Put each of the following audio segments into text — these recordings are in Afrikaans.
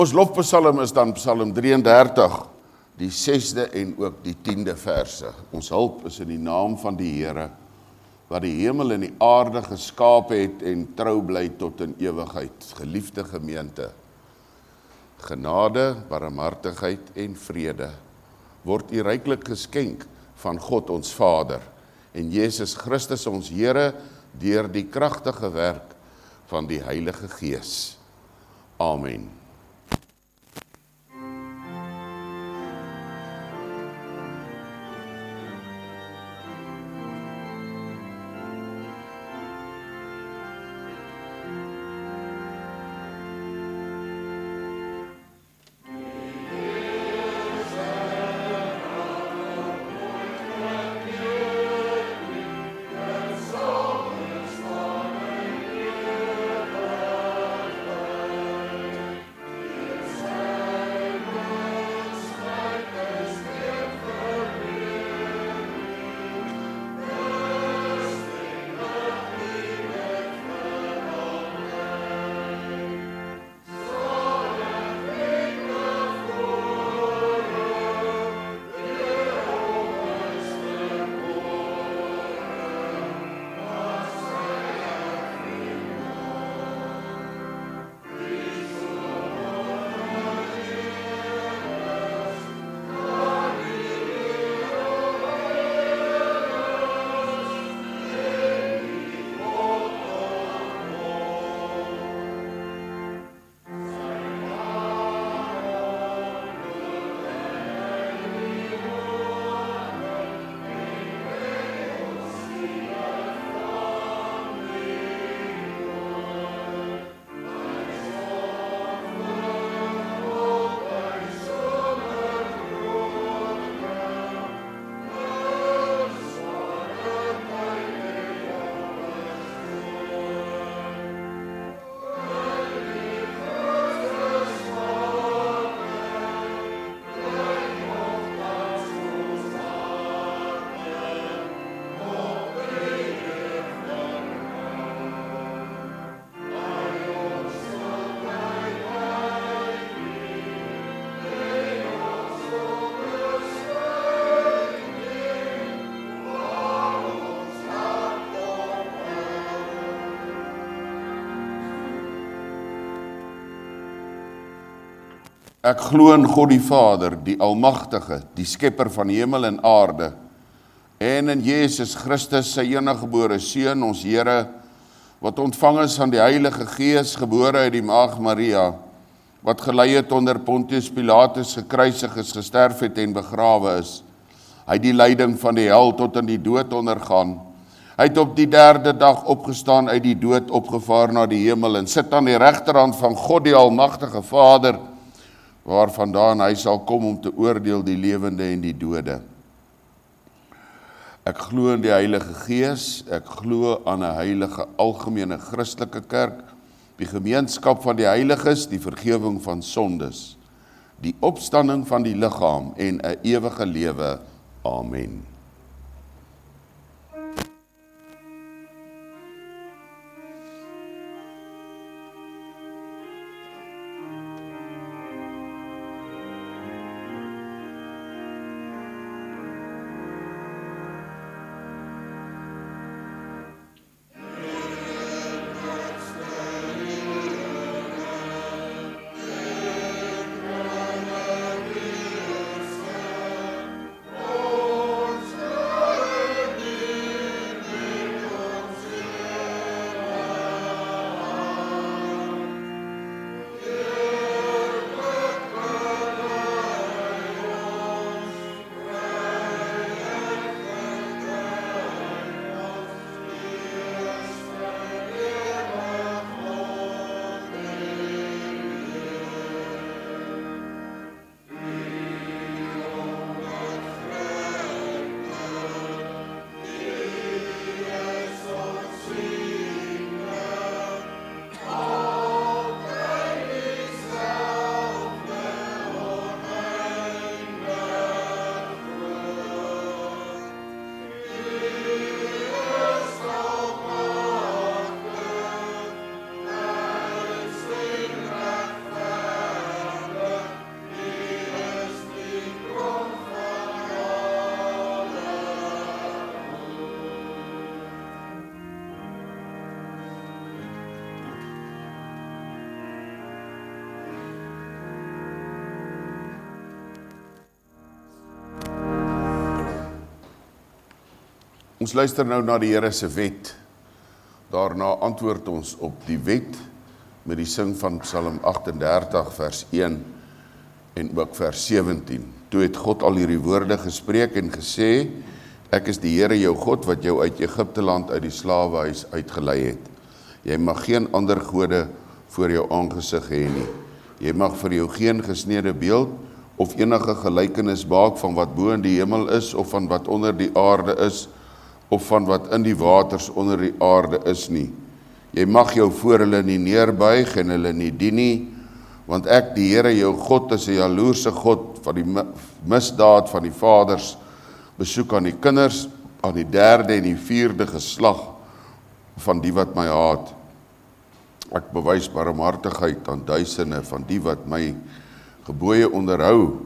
Ons lofpsalm is dan Psalm 33, die 6de en ook die 10de verse. Ons hulp is in die naam van die Here, wat die hemel en die aarde geskaap het en trou bly tot in ewigheid. Geliefde gemeente, genade, barmhartigheid en vrede word u ryklik geskenk van God ons Vader en Jesus Christus ons Here deur die kragtige werk van die Heilige Gees. Amen. Ek glo in God die Vader, die Almagtige, die Skepper van hemel en aarde, en in Jesus Christus, sy eniggebore Seun, ons Here, wat ontvang is van die Heilige Gees, gebore uit die Maagd Maria, wat gelei het onder Pontius Pilatus, gekruisig is, gesterf het en begrawe is. Hy het die lyding van die hel tot in die dood ondergaan. Hy het op die 3de dag opgestaan uit die dood, opgevaar na die hemel en sit aan die regterhand van God die Almagtige Vader, waarvandaan hy sal kom om te oordeel die lewende en die dode. Ek glo in die Heilige Gees, ek glo aan 'n heilige algemene Christelike kerk, die gemeenskap van die heiliges, die vergifnis van sondes, die opstanding van die liggaam en 'n ewige lewe. Amen. Ons luister nou na die Here se wet. Daarna antwoord ons op die wet met die sing van Psalm 38 vers 1 en ook vers 17. Toe het God al hierdie woorde gespreek en gesê, ek is die Here jou God wat jou uit Egipte land uit die slawehuis uitgelei het. Jy mag geen ander gode voor jou aangesig hê nie. Jy mag vir jou geen gesneede beeld of enige gelykenis maak van wat bo in die hemel is of van wat onder die aarde is of van wat in die waters onder die aarde is nie. Jy mag jou voor hulle nie neerbuig en hulle nie dien nie, want ek, die Here jou God, is 'n jaloerse God van die misdaad van die vaders, besoek aan die kinders, aan die 3de en die 4de geslag van die wat my haat. Ek bewys barmhartigheid aan duisende van die wat my gebooie onderhou.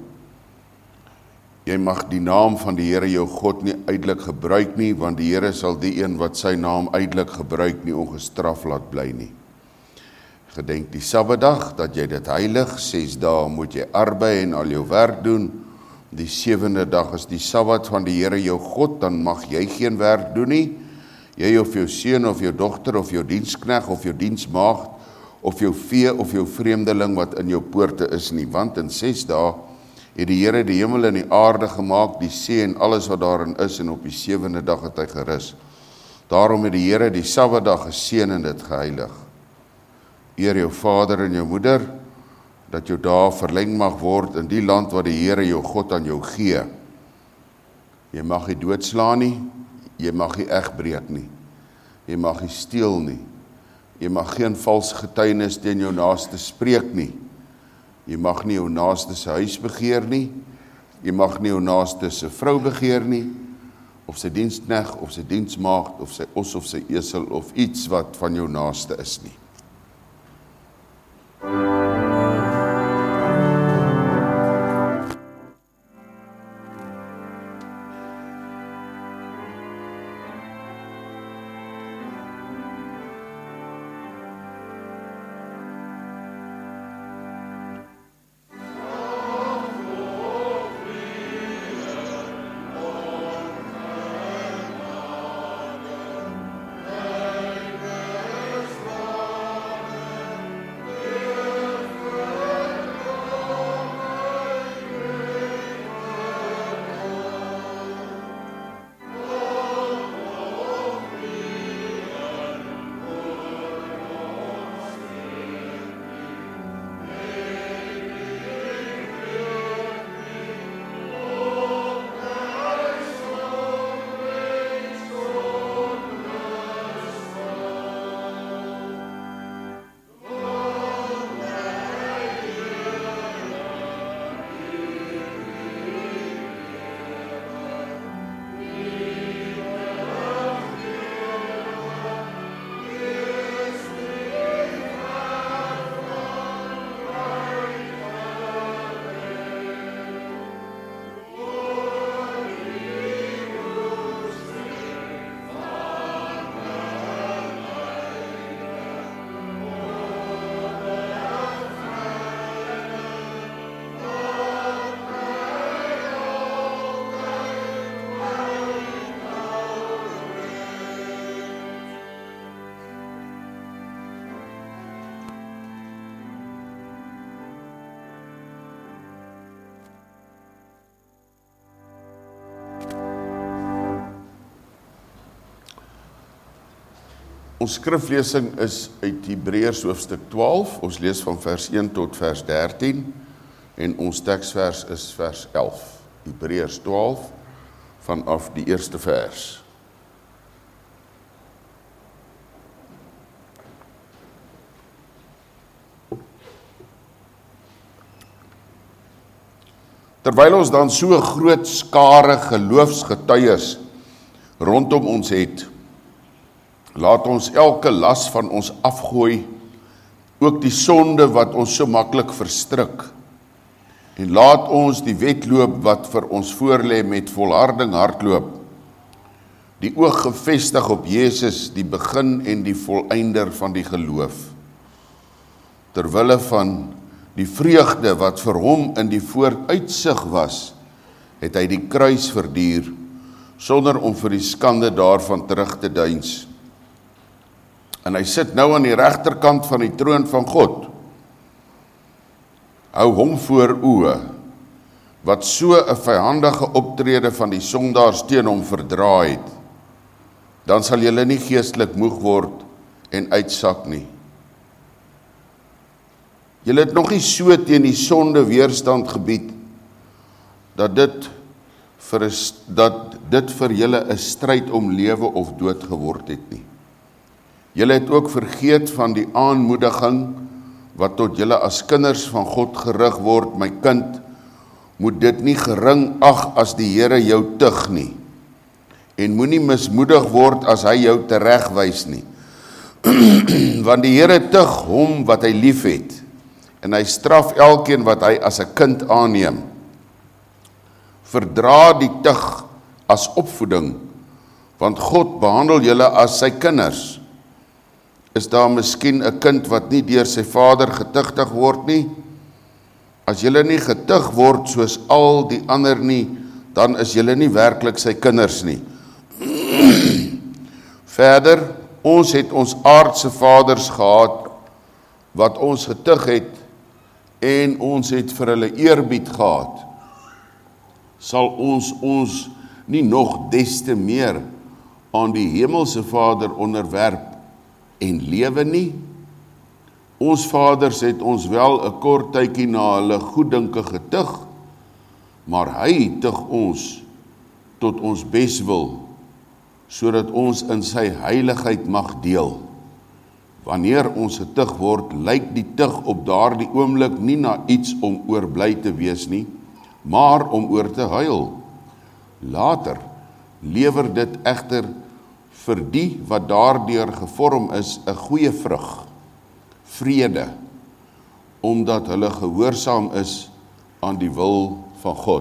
Jy mag die naam van die Here jou God nie uitelik gebruik nie, want die Here sal die een wat sy naam uitelik gebruik nie ongestraf laat bly nie. Gedenk die Sabbatdag dat jy dit heilig, 6 dae moet jy arbei en al jou werk doen. Die 7de dag is die Sabbat van die Here jou God, dan mag jy geen werk doen nie. Jy of jou seun of jou dogter of jou dienskneg of jou diensmaagd of jou vee of jou vreemdeling wat in jou poorte is nie, want in 6 dae het die Here die hemel en die aarde gemaak, die see en alles wat daarin is, en op die 7de dag het hy gerus. Daarom het die Here die Sabbatdag geseën en dit geheilig. Eer jou vader en jou moeder, dat jou dae verleng mag word in die land wat die Here jou God aan jou gee. Jy mag nie doodslaan nie, jy mag nie egbreek nie, jy mag nie steel nie, jy mag geen vals getuienis teen jou naaste spreek nie, jy mag nie jou naaste se huis begeer nie, jy mag nie jou naaste se vrou begeer nie, of sy dienskneg, of sy diensmaagd, of sy os of sy esel, of iets wat van jou naaste is nie. Ons skriflesing is uit Hebreërs hoofstuk 12, ons lees van vers 1 tot vers 13 en ons teksvers is vers 11. Hebreërs 12 vanaf die eerste vers. Terwyl ons dan so groot skare geloofsgetuies rondom ons het, laat ons elke las van ons afgooi, ook die sonde wat ons so maklik verstrik, en laat ons die wedloop wat vir ons voorlê met volharding hardloop, die oog gefestig op Jesus, die begin en die volëinder van die geloof, terwille van die vreugde wat vir hom in die vooruitsig was, het hy die kruis verduur, sonder om vir die skande daarvan terug te deins. En hy sit nou aan die regterkant van die troon van God. Hou hom voor oë, wat so 'n vyhandige optrede van die sondaars teen hom verdra het, dan sal julle nie geestelik moeg word en uitsak nie. Julle het nog nie so teen die sonde weerstand gebied, dat dit vir julle 'n stryd om lewe of dood geword het nie. Julle het ook vergeet van die aanmoediging wat tot julle as kinders van God gerig word, my kind, moet dit nie gering ag as die Here jou tug nie, en moenie mismoedig word as hy jou teregwys nie, want die Here tug hom wat hy lief het, en hy straf elkeen wat hy as 'n kind aanneem. Verdra die tug as opvoeding, want God behandel julle as sy kinders. Is daar miskien 'n kind wat nie deur sy vader getugtig word nie? As julle nie getug word soos al die ander nie, dan is julle nie werklik sy kinders nie. Verder, ons het ons aardse vaders gehad, wat ons getug het, en ons het vir hulle eerbied gehad. Sal ons nie nog des te meer aan die hemelse Vader onderwerp en lewe nie? Ons vaders het ons wel 'n kort tydjie na hulle goeddinke getug, maar hy tug ons tot ons beswil, sodat ons in sy heiligheid mag deel. Wanneer ons getug word, lyk die tug op daardie oomblik nie na iets om oor bly te wees nie, maar om oor te huil. Later lewer dit egter vir die wat daardeur gevorm is 'n goeie vrug, vrede, omdat hulle gehoorsaam is aan die wil van God.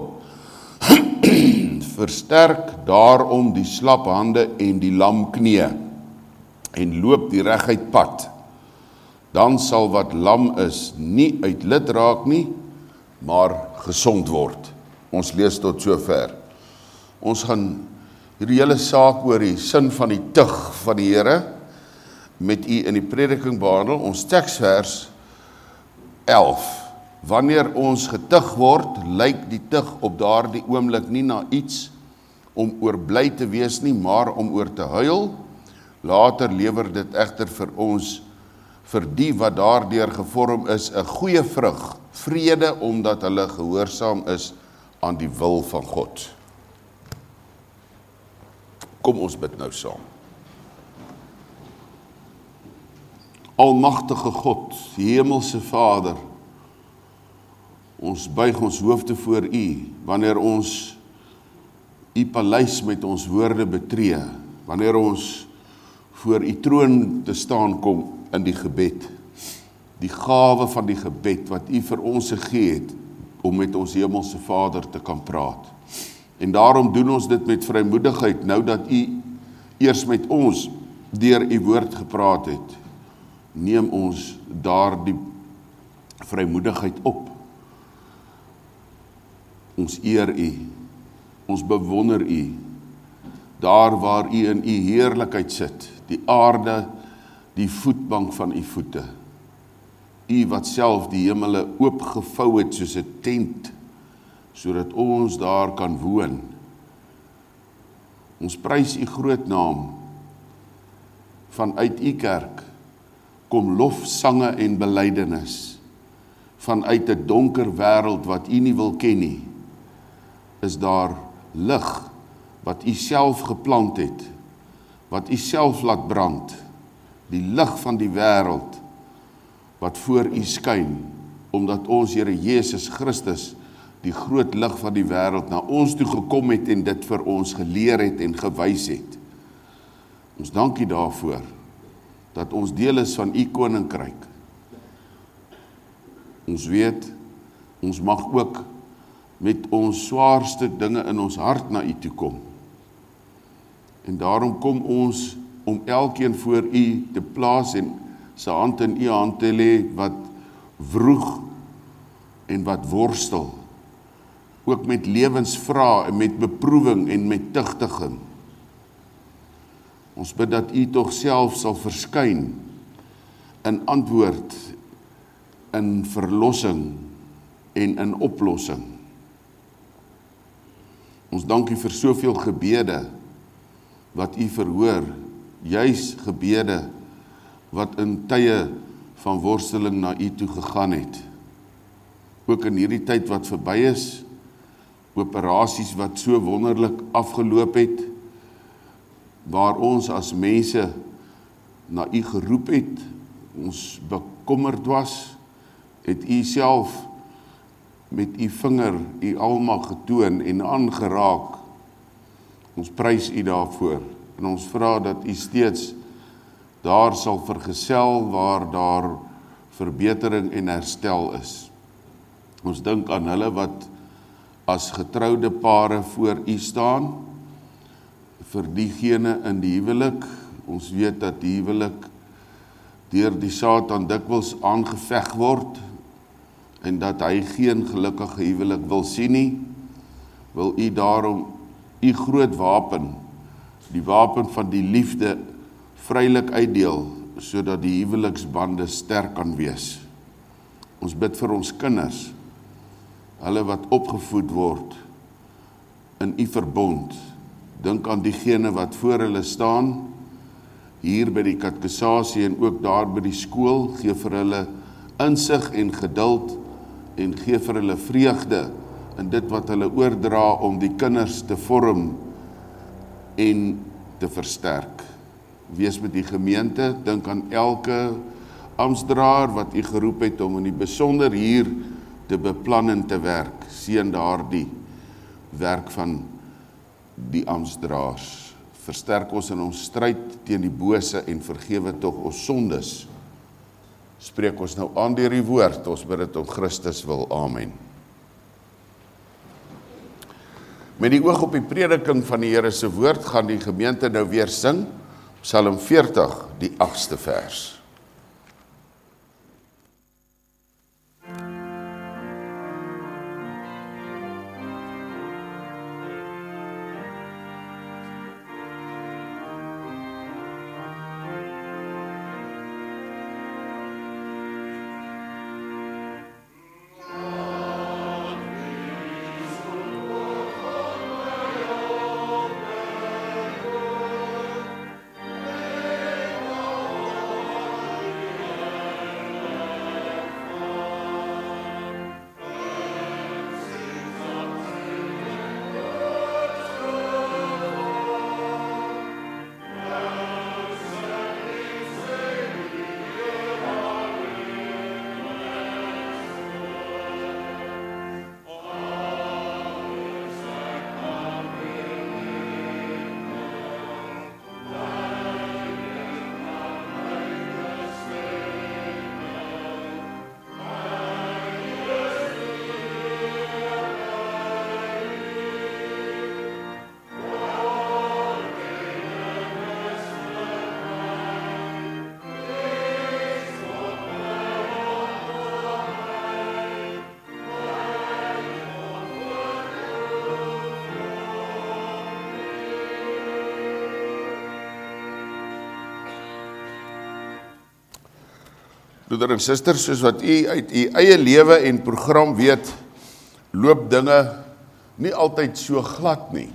Versterk daarom die slap hande en die lam knie, en loop die reguit pad. Dan sal wat lam is nie uit lid raak nie, maar gesond word. Ons lees tot sover. Ons gaan hierdie hele saak oor die sin van die tug van die Here met u in die prediking behandel. Ons teksvers 11. Wanneer ons getug word, lyk die tug op daardie oomblik nie na iets om oor bly te wees nie, maar om oor te huil. Later lewer dit egter vir ons, vir die wat daardeur gevorm is, 'n goeie vrug, vrede, omdat hulle gehoorsaam is aan die wil van God. Kom ons bid nou saam. Almagtige God, hemelse Vader, ons buig ons hoofde voor u, wanneer ons u paleis met ons woorde betree, wanneer ons voor u troon te staan kom in die gebed, die gawe van die gebed wat u vir ons gegee het, om met ons hemelse Vader te kan praat. En daarom doen ons dit met vrymoedigheid, nou dat u eers met ons deur u woord gepraat het. Neem ons daardie vrymoedigheid op. Ons eer u, ons bewonder u, daar waar u in u heerlikheid sit, die aarde, die voetbank van u voete. U wat self die hemele oopgevou het soos 'n tent, sodat ons daar kan woon. Ons prys u groot naam. Vanuit u kerk kom lofsange en belydenis. Vanuit 'n donker wêreld wat u nie wil ken nie, is daar lig wat u self geplant het, wat u self laat brand, die lig van die wêreld wat voor u skyn, omdat ons Here Jesus Christus, die groot lig van die wêreld, na ons toe gekom het en dit vir ons geleer het en gewys het. Ons dank u daarvoor, dat ons deel is van u koninkryk. Ons weet, ons mag ook met ons swaarste dinge in ons hart na u toe kom. En daarom kom ons om elkeen voor u te plaas en sy hand in u hand te lê wat vroeg en wat worstel, ook met lewensvrae en met beproewing en met tugtiging. Ons bid dat U tog self sal verskyn in antwoord, in verlossing en in oplossing. Ons dank U vir soveel gebede wat U verhoor, juis gebede wat in tye van worsteling na U toe gegaan het. Ook in hierdie tyd wat verby is, operasies wat so wonderlik afgeloop het, waar ons as mense na U geroep het, ons bekommerd was, het U self met U vinger U almag getoon en aangeraak. Ons prys U daarvoor en ons vra dat U steeds daar sal vergesel waar daar verbetering en herstel is. Ons dink aan hulle wat as getroude pare voor U staan, vir diegene in die huwelik. Ons weet dat die huwelik deur die Satan dikwels aangeveg word en dat hy geen gelukkige huwelik wil sien nie. Wil U daarom U groot wapen, die wapen van die liefde, vrylik uitdeel, sodat die huweliksbande sterk kan wees. Ons bid vir ons kinders, hulle wat opgevoed word in U verbond. Dink aan diegene wat voor hulle staan, hier by die katkesasie en ook daar by die skool, gee vir hulle insig en geduld en gee vir hulle vreugde in dit wat hulle oordra om die kinders te vorm en te versterk. Wees met die gemeente, dink aan elke amptsdraer wat U geroep het om in die besonder hier te beplan en te werk. Seën daardie werk van die amptsdraers. Versterk ons in ons stryd teen die bose en vergewe tog ons sondes. Spreek ons nou aan deur die woord, ons bid dit om Christus wil. Amen. Met die oog op die prediking van die Here se woord gaan die gemeente nou weer sing, Psalm 40, die 8ste vers. Broeder en susters, soos wat u uit u eie lewe en program weet, loop dinge nie altyd so glad nie.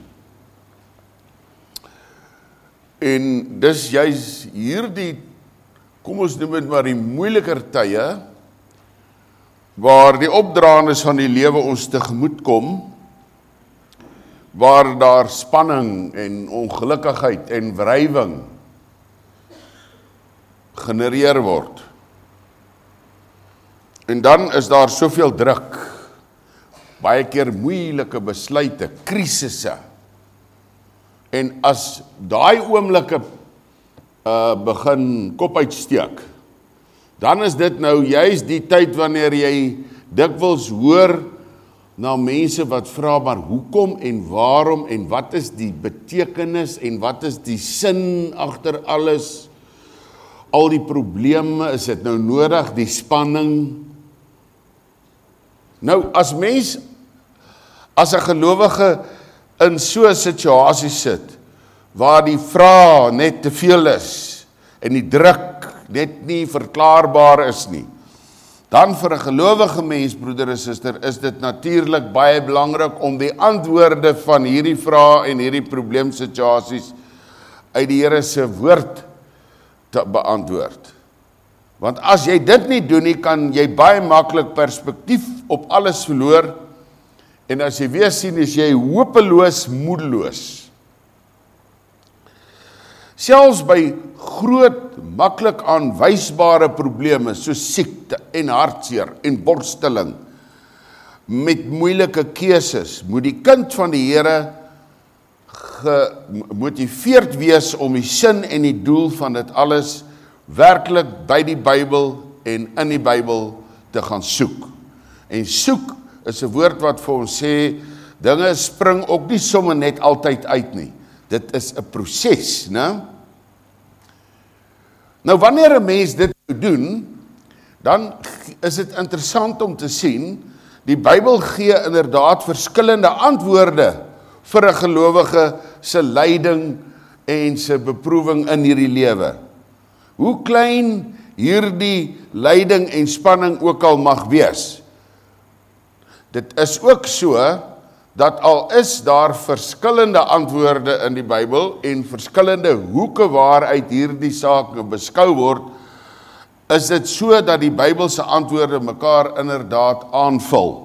En dis juis hierdie, kom ons noem dit maar die moeiliker tye, waar die opdraandes van die lewe ons tegemoet kom, waar daar spanning en ongelukkigheid en wrywing genereer word. En dan is daar soveel druk, baie keer moeilike besluite, krisisse. En as daai oomblikke begin kop uitsteek, dan is dit nou juist die tyd wanneer jy dikwels hoor na mense wat vra, maar hoekom en waarom en wat is die betekenis en wat is die sin agter alles? Al die probleme, is dit nou nodig, die spanning? Nou, as mens As 'n gelowige in so 'n situasie sit, waar die vrae net te veel is, en die druk net nie verklaarbaar is nie, dan vir 'n gelowige mens, broeder en suster, is dit natuurlik baie belangrik om die antwoorde van hierdie vrae en hierdie probleemsituasies uit die Here se woord te beantwoord. Want as jy dit nie doen nie, kan jy baie maklik perspektief op alles verloor, en as jy weer sien, is jy hopeloos moedeloos. Selfs by groot, maklik aanwysbare probleme, soos siekte en hartseer en borststelling, met moeilike keuses, moet die kind van die Here gemotiveerd wees om die sin en die doel van dit alles werklik by die Bybel en in die Bybel te gaan soek. En soek is 'n woord wat vir ons sê, dinge spring ook nie sommer net altyd uit nie. Dit is 'n proses, né? Nou wanneer 'n mens dit doen, dan is dit interessant om te sien, die Bybel gee inderdaad verskillende antwoorde vir 'n gelowige se lyding en se beproewing in hierdie lewe. Hoe klein hierdie lyding en spanning ook al mag wees. Dit is ook so, dat al is daar verskillende antwoorde in die Bybel en verskillende hoeke waaruit hierdie saak beskou word, is dit so dat die Bybelse antwoorde mekaar inderdaad aanvul.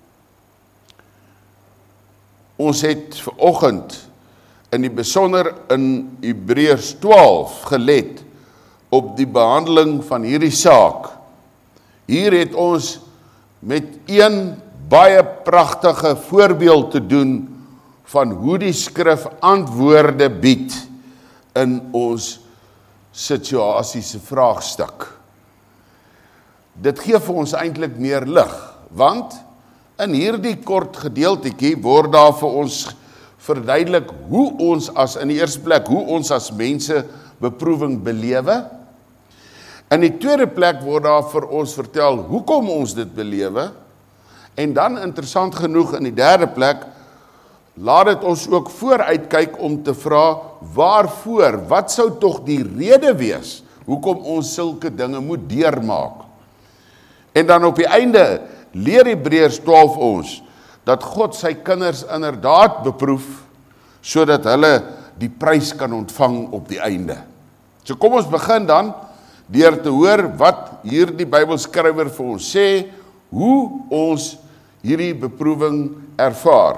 Ons het vanoggend in die besonder in Hebreërs 12 gelet op die behandeling van hierdie saak. Hier het ons met een baie pragtige voorbeeld te doen van hoe die skrif antwoorde bied in ons situasiese vraagstuk. Dit gee vir ons eintlik meer lig, want in hierdie kort gedeeltetjie word daar vir ons verduidelik hoe ons in die eerste plek, hoe ons as mense beproewing belewe. In die tweede plek word daar vir ons vertel hoekom ons dit belewe. En dan interessant genoeg in die derde plek, laat dit ons ook vooruitkyk om te vra, waarvoor, wat sou tog die rede wees, hoekom ons sulke dinge moet deurmaak. En dan op die einde, leer Hebreërs 12 ons, dat God sy kinders inderdaad beproef, sodat hulle die prys kan ontvang op die einde. So kom ons begin dan, deur te hoor wat hier die Bybelskrywer vir ons sê, hoe ons hierdie beproewing ervaar.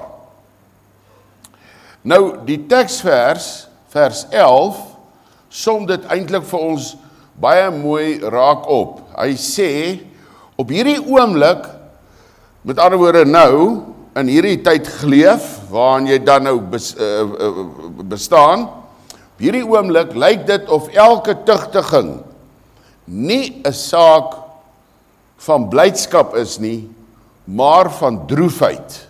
Nou, die teksvers, vers 11, som dit eintlik vir ons baie mooi raak op. Hy sê, op hierdie oomblik, met ander woorde nou, in hierdie tyd geleef, waarin jy dan nou bestaan, op hierdie oomblik lyk dit of elke tugtiging nie 'n saak van blydskap is nie, maar van droefheid.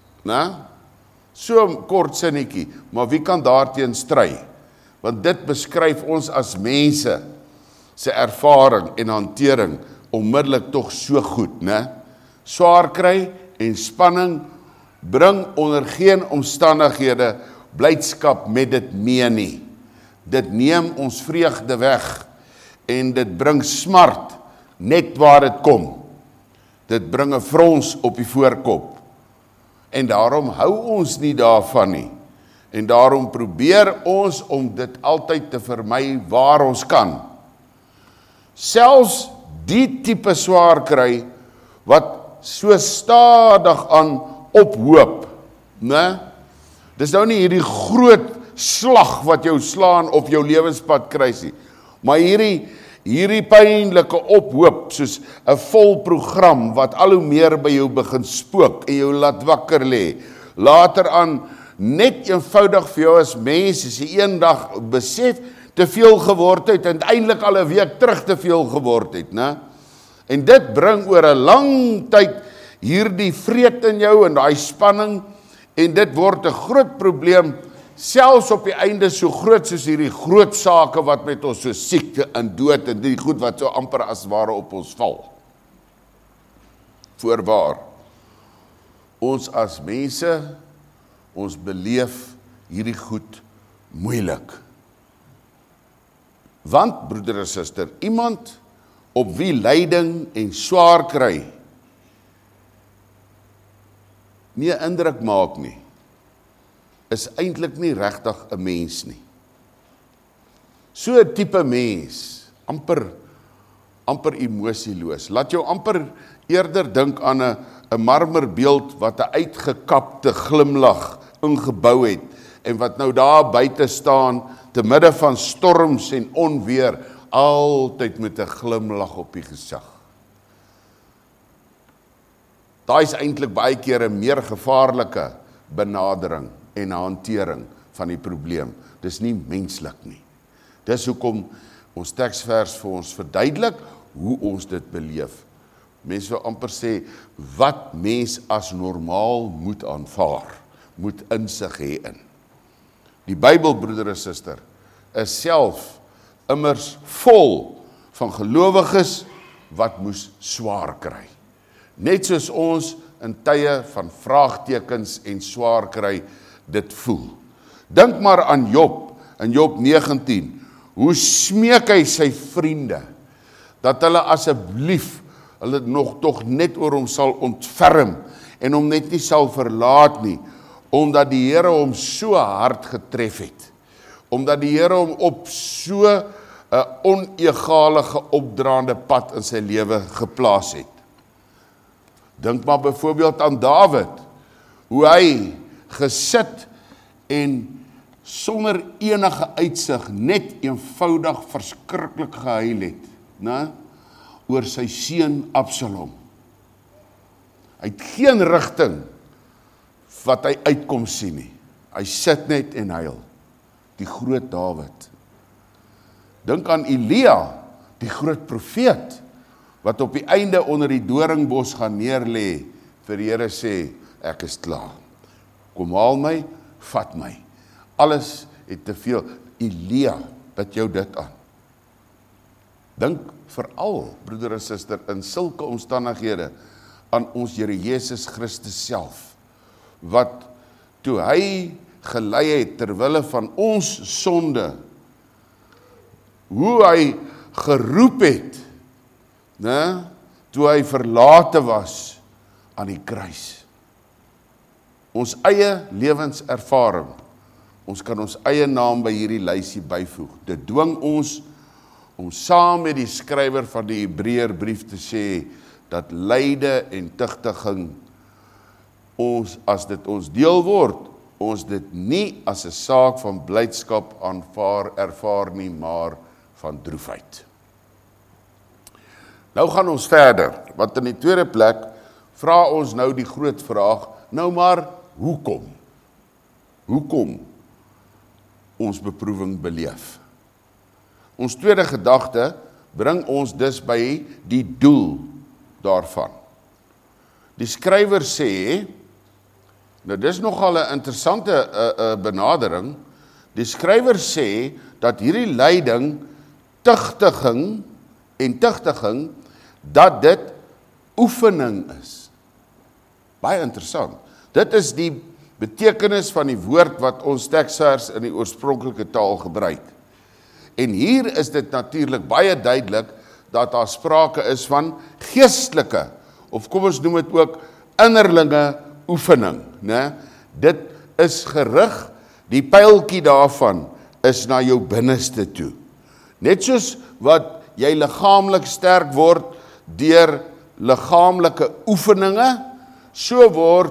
So kort sinnetjie, maar wie kan daarteen stry? Want dit beskryf ons as mense se ervaring en hantering onmiddellik tog so goed, né? Swaar kry en spanning bring onder geen omstandighede blydskap met dit mee nie. Dit neem ons vreugde weg en dit bring smart net waar dit kom. Dit bring 'n frons op die voorkop. En daarom hou ons nie daarvan nie. En daarom probeer ons om dit altyd te vermy waar ons kan. Selfs die tipe swaar kry wat so stadig aan ophoop, né? Dis nou nie hierdie groot slag wat jou slaan op jou lewenspad kruis nie, maar hierdie pynlike ophoop, soos 'n vol program wat al hoe meer by jou begin spook en jou laat wakker lê. Later aan net eenvoudig vir jou as mens, as jy eendag besef te veel geword het en eintlik al 'n week terug te veel geword het, né? En dit bring oor 'n lang tyd hierdie vreet in jou en daai spanning, en dit word 'n groot probleem, selfs op die einde so groot soos hierdie groot sake wat met ons so siekte en dood en die goed wat so amper as ware op ons val. Voorwaar. Ons as mense, ons beleef hierdie goed moeilik. Want, broeder en suster, iemand op wie lyding en swaar kry, nie 'n indruk maak nie, is eintlik nie regtig 'n mens nie. So 'n tipe mens, amper emosieloos, laat jou amper eerder dink aan 'n marmerbeeld wat 'n uitgekapte glimlag ingebou het, en wat nou daar buite staan, te midde van storms en onweer, altyd met 'n glimlag op die gesig. Daai is eintlik baie keer 'n meer gevaarlike benadering en hantering van die probleem. Dis nie menslik nie. Dis hoekom ons teksvers vir ons verduidelik hoe ons dit beleef. Mense wil amper sê, wat mens as normaal moet aanvaar, moet insig hê in. Die Bybel, broeder en suster, is self immers vol van gelowiges wat moes swaar kry. Net soos ons in tye van vraagtekens en swaar kry dit voel. Dink maar aan Job, in Job 19, hoe smeek hy sy vriende, dat hulle asseblief, hulle nog tog net oor hom sal ontferm, en hom net nie sal verlaat nie, omdat die Here hom so hard getref het, omdat die Here hom op so 'n onegalige opdraande pad in sy lewe geplaas het. Dink maar byvoorbeeld aan Dawid, hoe hy gesit en sonder enige uitsig net eenvoudig verskriklik gehuil het, né, oor sy seun Absalom. Hy het geen rigting wat hy uitkom sien nie. Hy sit net en huil. Die groot Dawid. Dink aan Elia, die groot profeet, wat op die einde onder die doringbos gaan neerlê, vir die Here sê, ek is klaar. Kom haal my, vat my. Alles het te veel. Elia, bid jou dit aan. Dink veral, broeder en suster, in sulke omstandighede aan ons Here Jesus Christus self, wat toe hy gelei het terwille van ons sonde, hoe hy geroep het, né, toe hy verlate was aan die kruis. Ons eie lewenservaring, ons kan ons eie naam by hierdie lysie byvoeg. Dit dwing ons om saam met die skrywer van die Hebreërbrief te sê, dat lyde en tugtiging, ons, as dit ons deel word, ons dit nie as 'n saak van blydskap ervaar nie, maar van droefheid. Nou gaan ons verder, want in die tweede plek vra ons nou die groot vraag, nou maar, hoekom? Hoekom ons beproewing beleef? Ons tweede gedagte bring ons dus by die doel daarvan. Die skrywer sê, nou dis nogal 'n interessante benadering, die skrywer sê, dat hierdie lyding, tugtiging, dat dit oefening is. Baie interessant. Dit is die betekenis van die woord wat ons teksvers in die oorspronklike taal gebruik. En hier is dit natuurlik baie duidelik dat daar sprake is van geestelike, of kom ons noem dit ook innerlinge oefening, né? Dit is gerig, die pyltjie daarvan is na jou binneste toe. Net soos wat jy liggaamlik sterk word deur liggaamlike oefeninge, so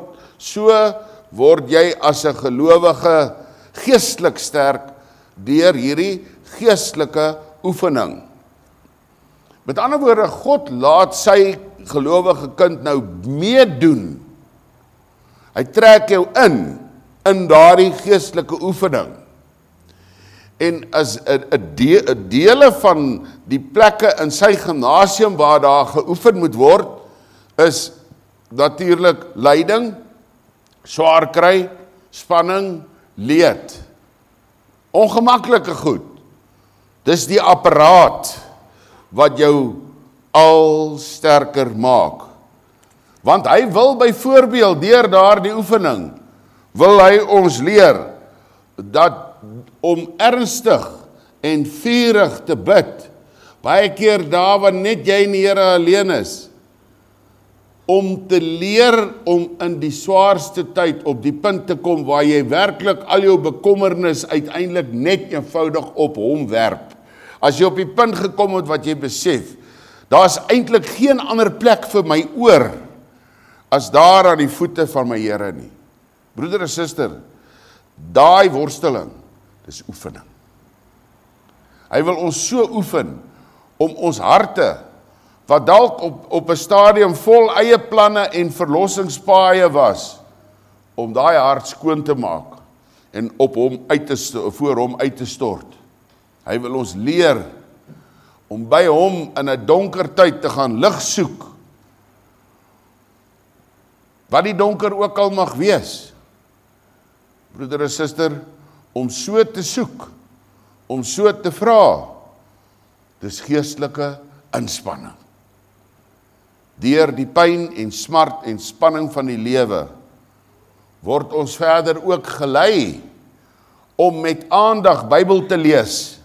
word jy as 'n gelowige geestelik sterk deur hierdie geestelike oefening. Met ander woorde, God laat sy gelowige kind nou meedoen. Hy trek jou in daardie geestelike oefening. En as 'n dele van die plekke in sy gimnasium waar daar geoefen moet word, is natuurlik lyding, swaar kry, spanning, leed. Ongemaklike goed. Dis die apparaat wat jou al sterker maak. Want hy wil byvoorbeeld deur daardie oefening, wil hy ons leer, dat om ernstig en vurig te bid, baie keer daar waar net jy en die Here alleen is, om te leer om in die swaarste tyd op die punt te kom waar jy werklik al jou bekommernis uiteindelik net eenvoudig op hom werp. As jy op die punt gekom het wat jy besef, daar is eintlik geen ander plek vir my oor as daar aan die voete van my Here nie. Broeder en suster, daai worsteling, dis oefening. Hy wil ons so oefen om ons harte, wat dalk op 'n stadium vol eie planne en verlossingspaaie was, om daai hart skoon te maak en op hom voor hom uit te stort. Hy wil ons leer om by hom in 'n donker tyd te gaan lig soek. Wat die donker ook al mag wees. Broeder en suster, om so te soek, om so te vra, dis geestelike inspanning. Deur die pyn en smart en spanning van die lewe, word ons verder ook gelei om met aandag Bybel te lees.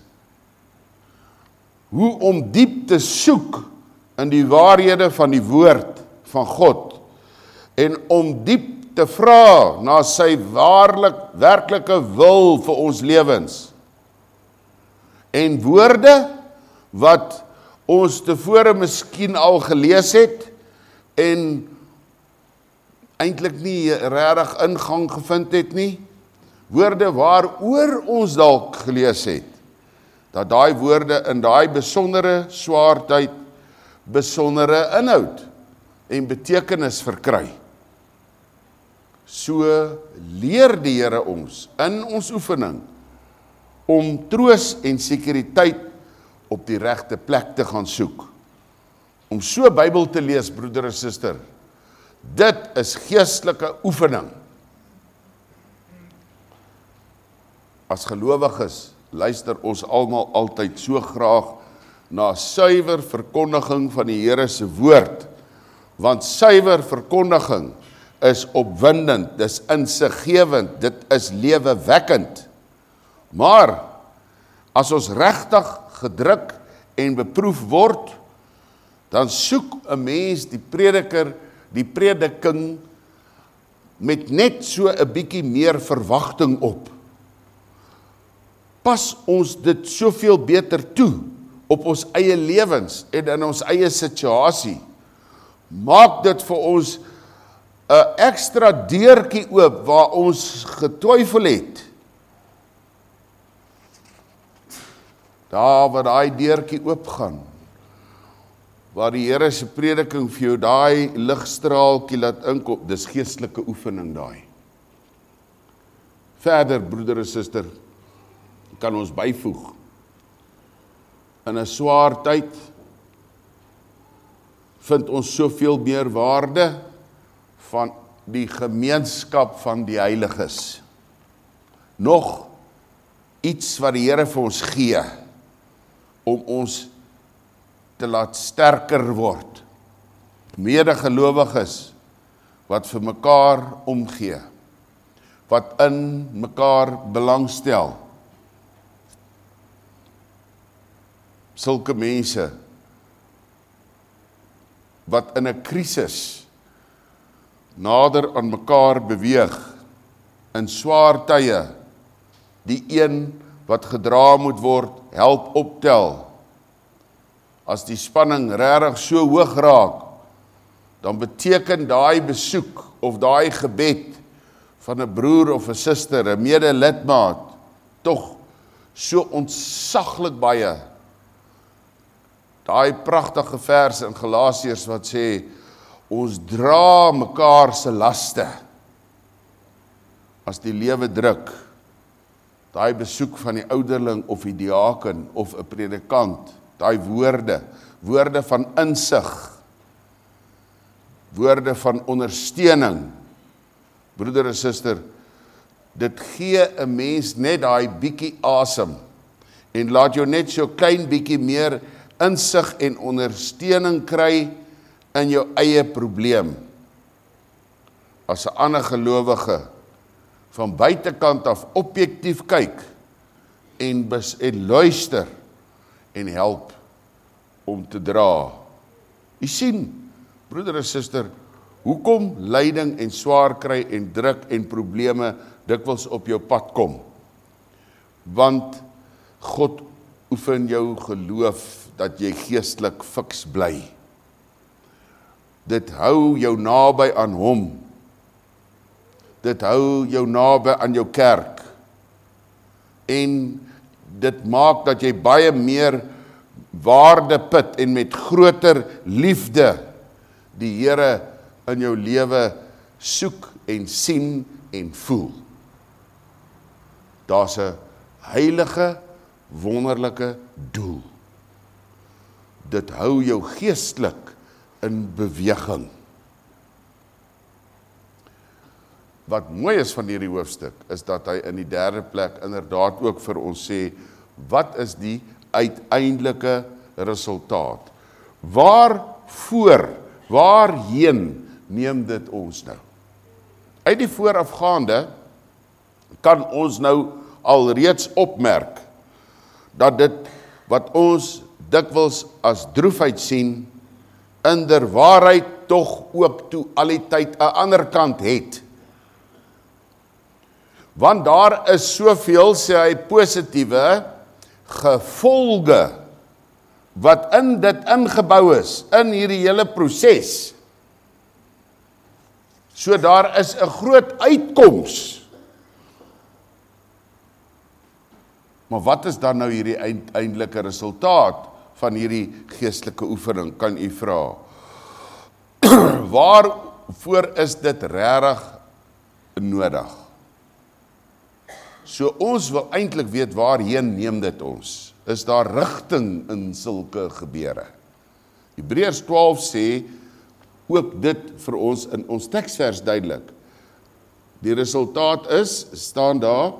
Hoe om diep te soek in die waarhede van die woord van God en om diep te vra na sy werklike wil vir ons lewens. En woorde wat ons tevore miskien al gelees het en eintlik nie regtig ingang gevind het nie, woorde waaroor ons dalk gelees het, dat daai woorde in daai besondere swaar tyd besondere inhoud en betekenis verkry. So leer die Here ons in ons oefening om troos en sekuriteit op die regte plek te gaan soek. Om so Bybel te lees, broeder en suster, dit is geestelike oefening. As gelowiges luister ons almal altyd so graag na suiwer verkondiging van die Here se woord, want suiwer verkondiging is opwindend, dis insiggewend, dit is lewewekkend. Maar as ons regtig gedruk en beproef word, dan soek 'n mens die prediking met net so 'n bietjie meer verwagting op. Pas ons dit soveel beter toe op ons eie lewens en in ons eie situasie. Maak dit vir ons 'n ekstra deurtjie oop waar ons getwyfel het. Daar waar daai deurtjie oopgaan, waar die Here se prediking vir jou daai ligstraaltjie laat inkom, dis geestelike oefening daai. Verder, broeder en suster, kan ons byvoeg. In 'n swaar tyd vind ons soveel meer waarde van die gemeenskap van die heiliges. Nog iets wat die Here vir ons gee, om ons te laat sterker word. Medegelowiges wat vir mekaar omgee, wat in mekaar belangstel. Sulke mense wat in 'n krisis nader aan mekaar beweeg, in swaar tye, die een wat gedra moet word, help optel. As die spanning regtig so hoog raak, dan beteken daai besoek of daai gebed van 'n broer of 'n suster, 'n medelidmaat, tog so ontsaglik baie. Daai pragtige vers in Galasiërs wat sê, ons dra mekaar se laste. As die lewe druk, daai besoek van die ouderling of die diaken of 'n predikant, daai woorde van insig, woorde van ondersteuning, broeder en suster, dit gee 'n mens net daai bietjie asem en laat jou net so klein bietjie meer insig en ondersteuning kry in jou eie probleem. as 'n ander gelowige van buitekant af objektief kyk en luister en help om te dra. U sien, broeder en suster, hoekom lyding en swaar kry en druk en probleme dikwels op jou pad kom? Want God oefen jou geloof dat jy geestelik fiks bly. Dit hou jou naby aan hom. Dit hou jou naby aan jou kerk. En dit maak dat jy baie meer waarde put en met groter liefde die Here in jou lewe soek en sien en voel. Daar's 'n heilige, wonderlike doel. Dit hou jou geestelik in beweging. Wat mooi is van hierdie hoofstuk, is dat hy in die derde plek inderdaad ook vir ons sê, wat is die uiteindelike resultaat? Waarheen neem dit ons nou? Uit die voorafgaande kan ons nou alreeds opmerk, dat dit wat ons dikwels as droefheid sien, inderwaarheid tog ook toe al die tyd 'n ander kant het. Want daar is soveel, sê hy, positiewe gevolge wat in dit ingebou is, in hierdie hele proses. So daar is 'n groot uitkoms. Maar wat is dan nou hierdie eindelike resultaat van hierdie geestelike oefening, kan u vra? Waarvoor is dit regtig nodig? So ons wil eintlik weet, waarheen neem dit ons? Is daar rigting in sulke gebeure? Hebreërs 12 sê ook dit vir ons in ons teksvers duidelik. Die resultaat is, staan daar,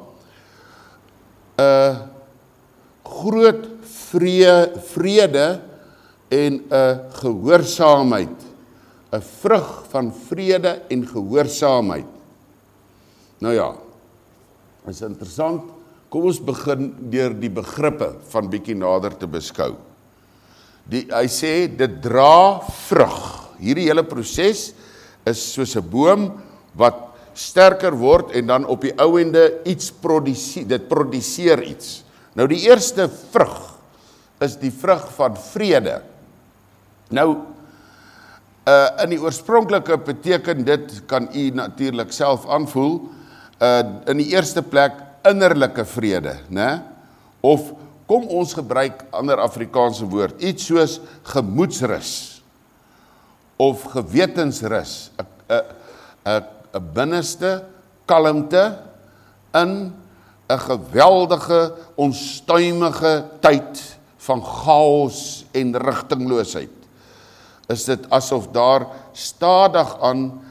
'n groot vrede en 'n gehoorsaamheid. 'n Vrug van vrede en gehoorsaamheid. Nou ja, is interessant. Kom ons begin deur die begrippe van bietjie nader te beskou. Hy sê, dit dra vrug. Hierdie hele proses is soos 'n boom wat sterker word en dan op die ouende iets produseer, dit produseer iets. Nou die eerste vrug is die vrug van vrede. Nou, in die oorspronklike beteken dit, kan u natuurlik self aanvoel, in die eerste plek innerlike vrede, né? Of kom ons gebruik ander Afrikaanse woord, iets soos gemoedsrus of gewetensrus, 'n binneste kalmte in 'n geweldige, onstuimige tyd van chaos en rigtingloosheid. Is dit asof daar stadig aan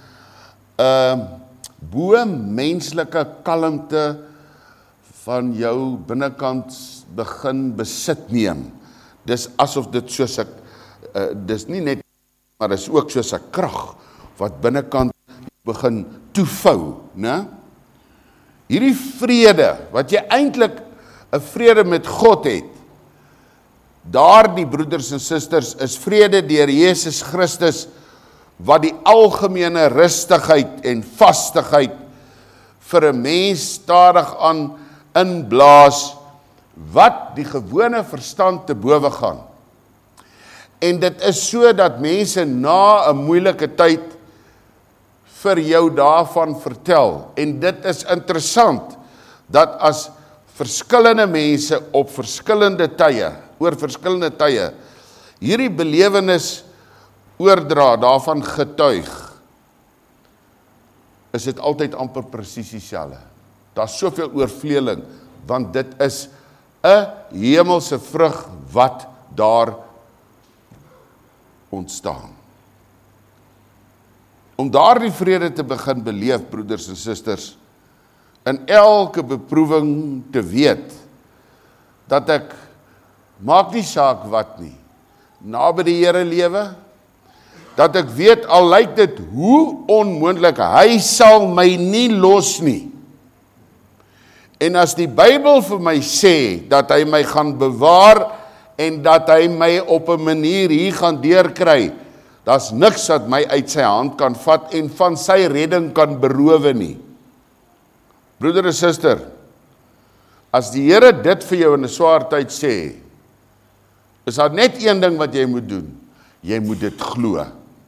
bo-menslike kalmte van jou binnekant begin besit neem. Dis asof dit soos 'n, dis nie net, maar dis ook soos 'n krag wat binnekant begin toevou, né? Hierdie vrede, wat jy eintlik 'n vrede met God het, daardie broeders en susters is vrede deur Jesus Christus, wat die algemene rustigheid en vastigheid vir 'n mens stadig aan inblaas, wat die gewone verstand te bowe gaan. En dit is so dat mense na 'n moeilike tyd vir jou daarvan vertel. En dit is interessant, dat as verskillende mense op verskillende tye, oor verskillende tye, hierdie belewenis oordra, daarvan getuig, is dit altyd amper presies dieselfde. Daar's soveel oorvleeling, want dit is 'n hemelse vrug wat daar ontstaan. Om daardie vrede te begin beleef, broeders en susters, in elke beproewing te weet, dat ek, maak nie saak wat nie, naby die Here lewe, dat ek weet, al lyk dit hoe onmoontlik, hy sal my nie los nie. En as die Bybel vir my sê, dat hy my gaan bewaar, en dat hy my op 'n manier hier gaan deurkry, daar's niks wat my uit sy hand kan vat, en van sy redding kan beroof nie. Broeder en suster, as die Here dit vir jou in 'n swaar tyd sê, is daar net een ding wat jy moet doen, jy moet dit glo.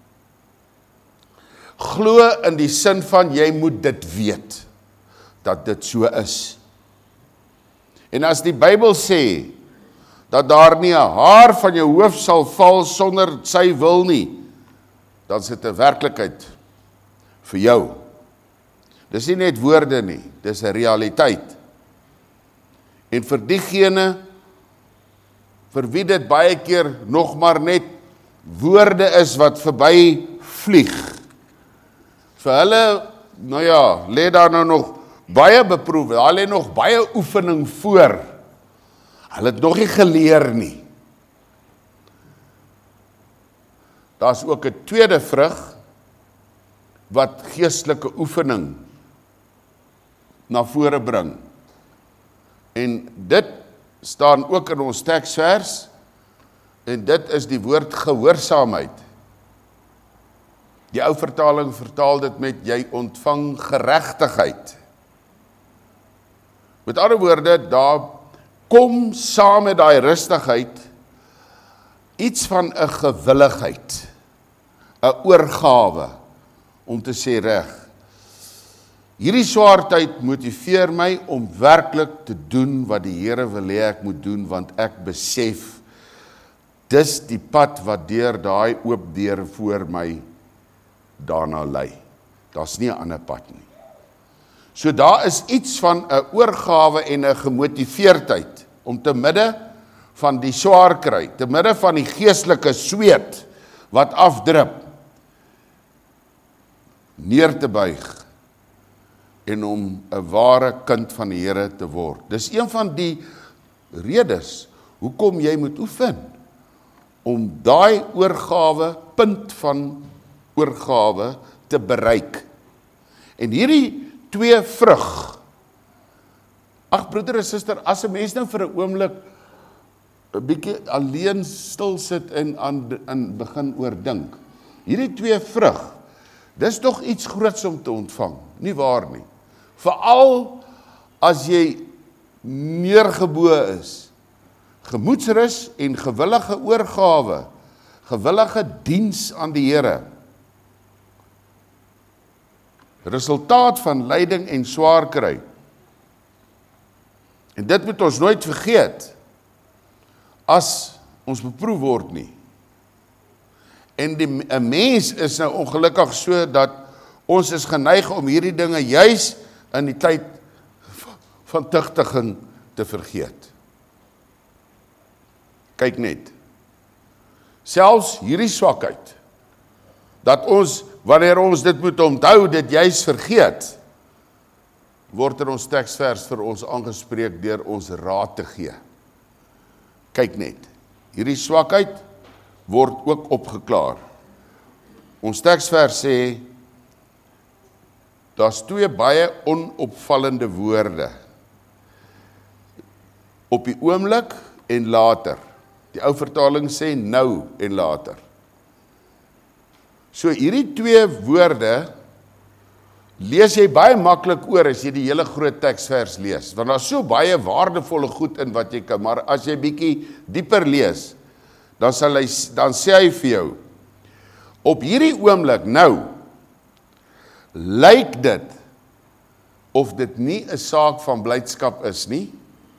Glo in die sin van, jy moet dit weet, dat dit so is. En as die Bybel sê, dat daar nie 'n haar van jou hoof sal val sonder sy wil nie, dan is dit 'n werklikheid vir jou. Dis nie net woorde nie, dis 'n realiteit. En vir diegene, vir wie dit baie keer nog maar net woorde is wat verby vlieg, vir hulle, nou ja, lê daar nou nog baie beproef, daar lê nog baie oefening voor. Hulle het nog nie geleer nie. Daar's ook 'n tweede vrug, wat geestelike oefening na vore bring. En dit staan ook in ons teksvers, en dit is die woord gehoorsaamheid. Die ou vertaling vertaal dit met, jy ontvang geregtigheid. Met ander woorde, daar kom saam met daai rustigheid iets van 'n gewilligheid, 'n oorgawe, om te sê reg. Hierdie swaar tyd motiveer my om werklik te doen wat die Here wil hê ek moet doen, want ek besef, dis die pad wat deur daai oop deur voor my daarna lei. Daar's nie 'n ander pad nie. So daar is iets van 'n oorgawe en 'n gemotiveerdheid om te midde van die swaar kry, te midde van die geestelike sweet wat afdrup, neer te buig en om 'n ware kind van die Here te word. Dis een van die redes hoekom jy moet oefen, om daai oorgawe, punt van oorgawe te bereik. En hierdie twee vrug, ag broeder en suster, as 'n mens nou vir 'n oomblik 'n bietjie alleen stil sit en begin oordink, hierdie twee vrug, dis tog iets groots om te ontvang, nie waar nie? Veral as jy neergebo is, gemoedsrus en gewillige oorgawe, gewillige diens aan die Here. Resultaat van lyding en swaar kry. En dit moet ons nooit vergeet, as ons beproef word nie. En 'n mens is nou ongelukkig so, dat ons is geneig om hierdie dinge juis in die tyd van tugtiging te vergeet. Kyk net, selfs hierdie swakheid, dat ons, wanneer ons dit moet onthou, dit juis vergeet, word in ons teksvers vir ons aangespreek deur ons raad te gee. Kyk net, hierdie swakheid word ook opgeklaar. Ons teksvers sê, daar's twee baie onopvallende woorde. Op die oomblik en later. Die ou vertaling sê nou en later. So hierdie twee woorde lees jy baie maklik oor as jy die hele groot teksvers lees, want daar's so baie waardevolle goed in wat jy kan, maar as jy bietjie dieper lees, dan sê hy vir jou, op hierdie oomblik nou, lyk dit of dit nie 'n saak van blydskap is nie,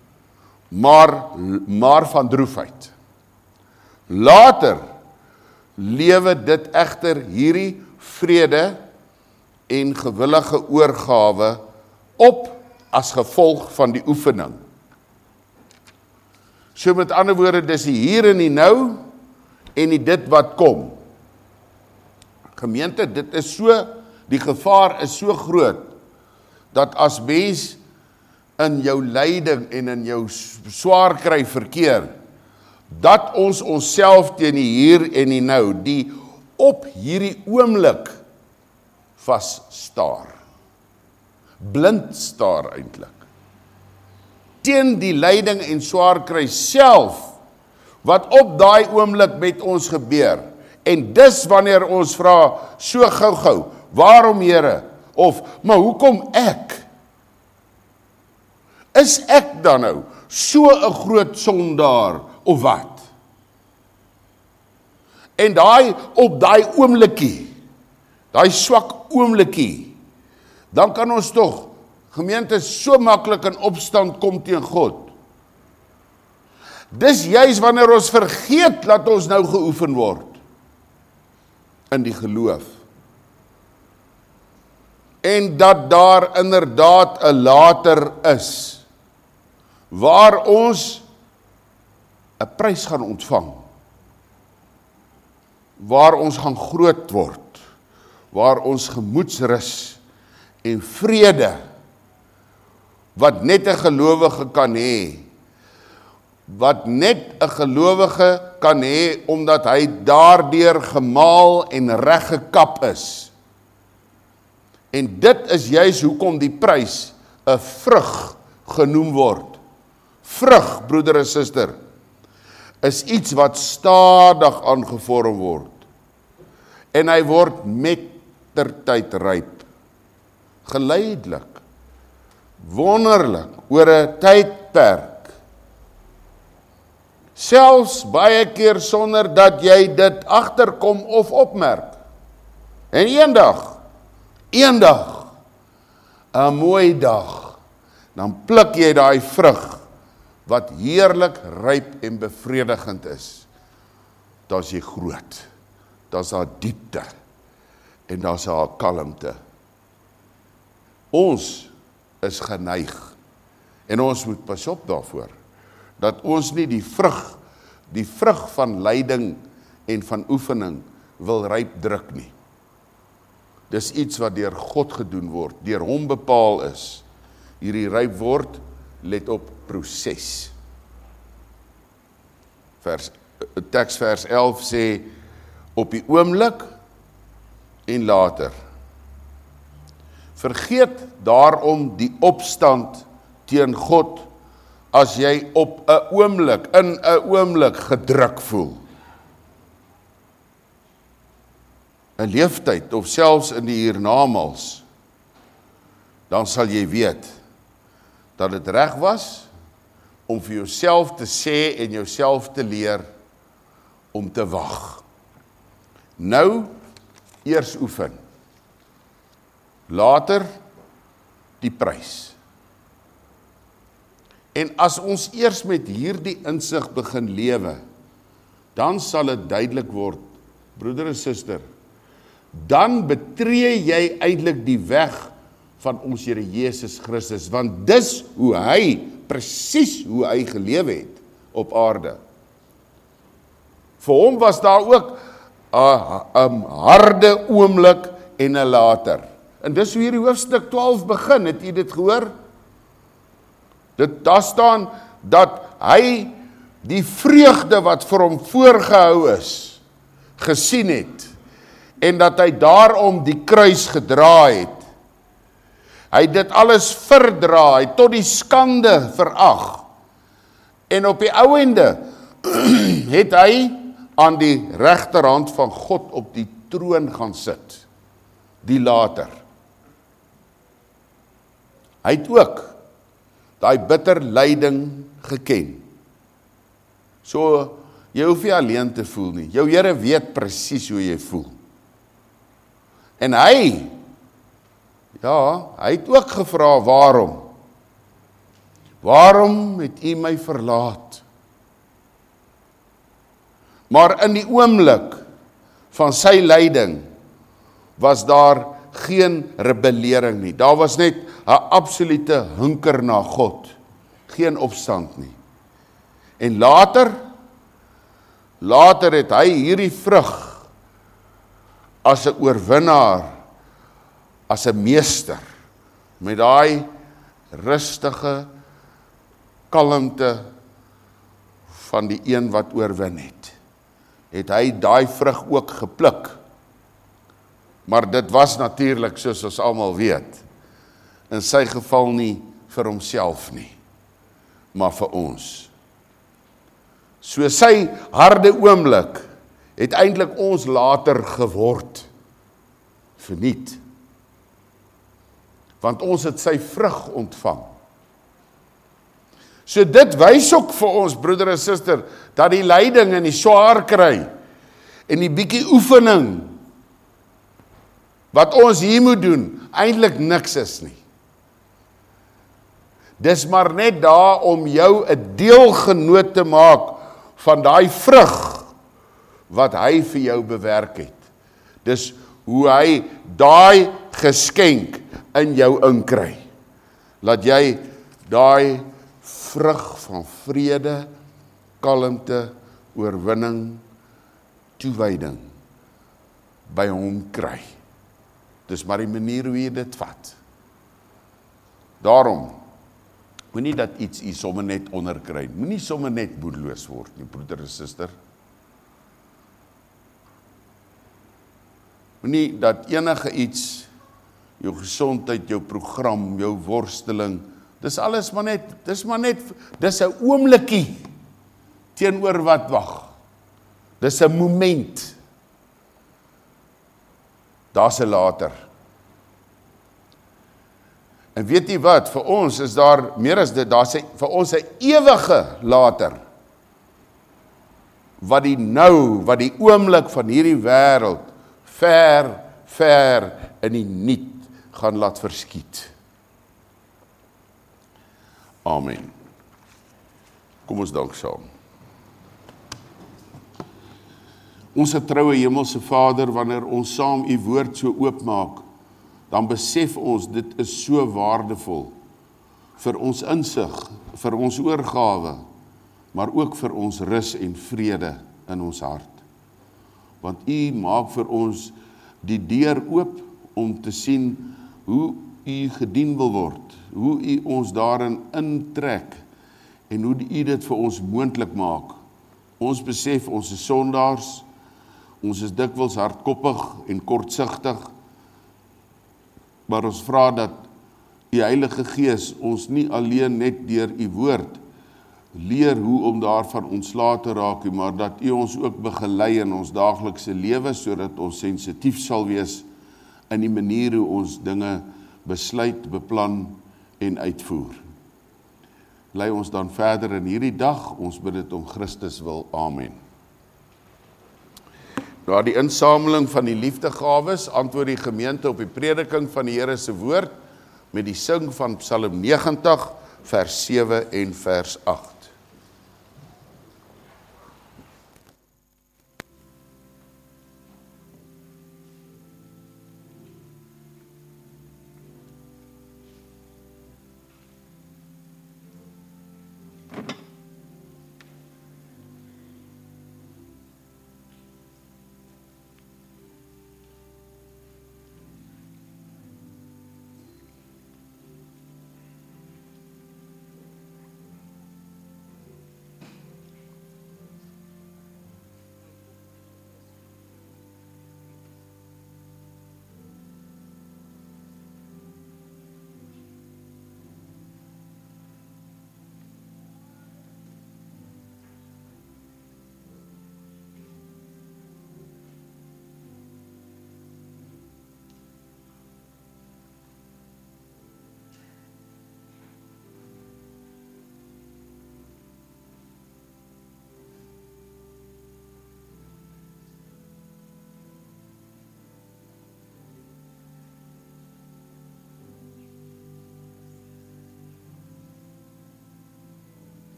maar van droefheid. Later lewe dit egter hierdie vrede en gewillige oorgawe op as gevolg van die oefening. So met ander woorde, dis die hier en die nou en die dit wat kom. Gemeente, dit is so, die gevaar is so groot, dat as mens in jou lyding en in jou swaar kry verkeer, dat ons onsself teen die hier en die nou, die op hierdie oomblik vas staar. Blind staar eintlik. Teen die lyding en swaar kry self, wat op daai oomblik met ons gebeur. En dis wanneer ons vra, so gou-gou, waarom Here? Of, maar hoekom ek? Is ek dan nou so 'n groot sondaar, of wat? En op daai oomblikie, daai swak oomblikie, dan kan ons tog, gemeente, so maklik in opstand kom teen God. Dis juis wanneer ons vergeet, dat ons nou geoefen word, in die geloof. En dat daar inderdaad 'n later is, waar ons 'n prys gaan ontvang, waar ons gaan groot word, waar ons gemoedsrus en vrede, wat net 'n gelowige kan hê, omdat hy daardeur gemaal en reggekap is. En dit is juis hoekom die prys 'n vrug genoem word. Vrug, broeder en suster, is iets wat stadig aangevorm word. En hy word mettertyd ryp. Geleidelik, wonderlik, oor 'n tydperk. Selfs baie keer sonder dat jy dit agterkom of opmerk. En eendag, 'n mooi dag, dan pluk jy daai vrug, wat heerlik, ryp en bevredigend is. Daar's jy groot, daar's daar diepte, en daar's daar kalmte. Ons is geneig, en ons moet pas op daarvoor, dat ons nie die vrug van lyding en van oefening wil ryp druk nie. Dis iets wat deur God gedoen word, deur hom bepaal is. Hierdie ryp word, let op, proses. Teks vers 11 sê, op die oomblik en later. Vergeet daarom die opstand teen God, as jy op 'n oomblik, in 'n oomblik gedruk voel. 'n leeftyd, of selfs in die hiernamaals, dan sal jy weet, dat dit reg was, om vir jouself te sê en jouself te leer, om te wag. Nou, eers oefen. Later, die prys. En as ons eers met hierdie insig begin lewe, dan sal dit duidelik word, broeder en suster, dan betree jy eintlik die weg van ons Here Jesus Christus, want dis hoe hy, presies hoe hy gelewe het op aarde. Vir hom was daar ook 'n harde oomblik en 'n later. En dis hoe hierdie hoofstuk 12 begin, het jy dit gehoor? Daar staan dat hy die vreugde wat vir hom voorgehou is, gesien het, en dat hy daarom die kruis gedra het. Hy het dit alles verdra, hy tot die skande verag. En op die ou ende het hy aan die regterhand van God op die troon gaan sit, die later. Hy het ook daai bitter lyding geken. So, jy hoef nie alleen te voel nie. Jou Here weet presies hoe jy voel. En hy het ook gevra, waarom? Waarom het U my verlaat? Maar in die oomblik van sy lyding was daar geen rebellering nie. Daar was net 'n absolute hunker na God. Geen opstand nie. En later het hy hierdie vrug as 'n oorwinnaar, as 'n meester, met daai rustige kalmte van die een wat oorwin het hy daai vrug ook gepluk Maar dit was natuurlik, soos ons almal weet, in sy geval nie vir homself nie, maar vir ons. So sy harde oomblik het eintlik ons later geword, verniet. Want ons het sy vrug ontvang. So dit wys ook vir ons, broeder en suster, dat die lyding en die swaar kry, en die bietjie oefening, wat ons hier moet doen, eintlik niks is nie. Dis maar net daar om jou 'n deelgenoot te maak van daai vrug wat hy vir jou bewerk het. Dis hoe hy daai geskenk in jou inkry. Laat jy daai vrug van vrede, kalmte, oorwinning, toewyding by hom kry. Dis maar die manier hoe jy dit vat. Daarom, moenie dat iets jy sommer net onderkry, moenie sommer net boedeloos word nie, broeder en suster. Moenie dat enige iets, jou gesondheid, jou program, jou worsteling, dis alles maar net, dis 'n oomblikie teenoor wat wag. Dis 'n moment. Daar's 'n later. En weet jy wat, vir ons is daar meer as dit, daar's vir ons 'n ewige later. Wat die oomblik van hierdie wêreld ver in die niet gaan laat verskiet. Amen. Kom ons dank saam. Onse troue hemelse Vader, wanneer ons saam u woord so oopmaak, dan besef ons dit is so waardevol vir ons insig, vir ons oorgawe, maar ook vir ons rus en vrede in ons hart. Want u maak vir ons die deur oop om te sien hoe u gedien wil word, hoe u ons daarin intrek en hoe u dit vir ons moontlik maak. Ons besef ons is sondaars, ons is dikwels hardkoppig en kortsigtig, maar ons vra dat die Heilige Gees ons nie alleen net deur u woord leer hoe om daarvan ontslae te raak, maar dat u ons ook begelei in ons daaglikse lewe, sodat ons sensitief sal wees in die manier hoe ons dinge besluit, beplan en uitvoer. Lei ons dan verder in hierdie dag, ons bid dit om Christus wil, amen. Na die insameling van die liefdegawes, antwoord die gemeente op die prediking van die Here se woord, met die sing van Psalm 90, vers 7 en vers 8.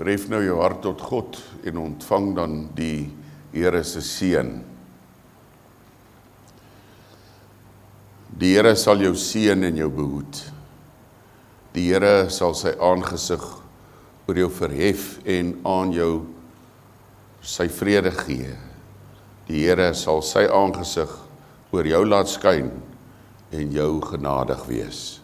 Verhef nou jou hart tot God en ontvang dan die Here se seën. Die Here sal jou seën en jou behoed. Die Here sal sy aangesig oor jou verhef en aan jou sy vrede gee. Die Here sal sy aangesig oor jou laat skyn en jou genadig wees.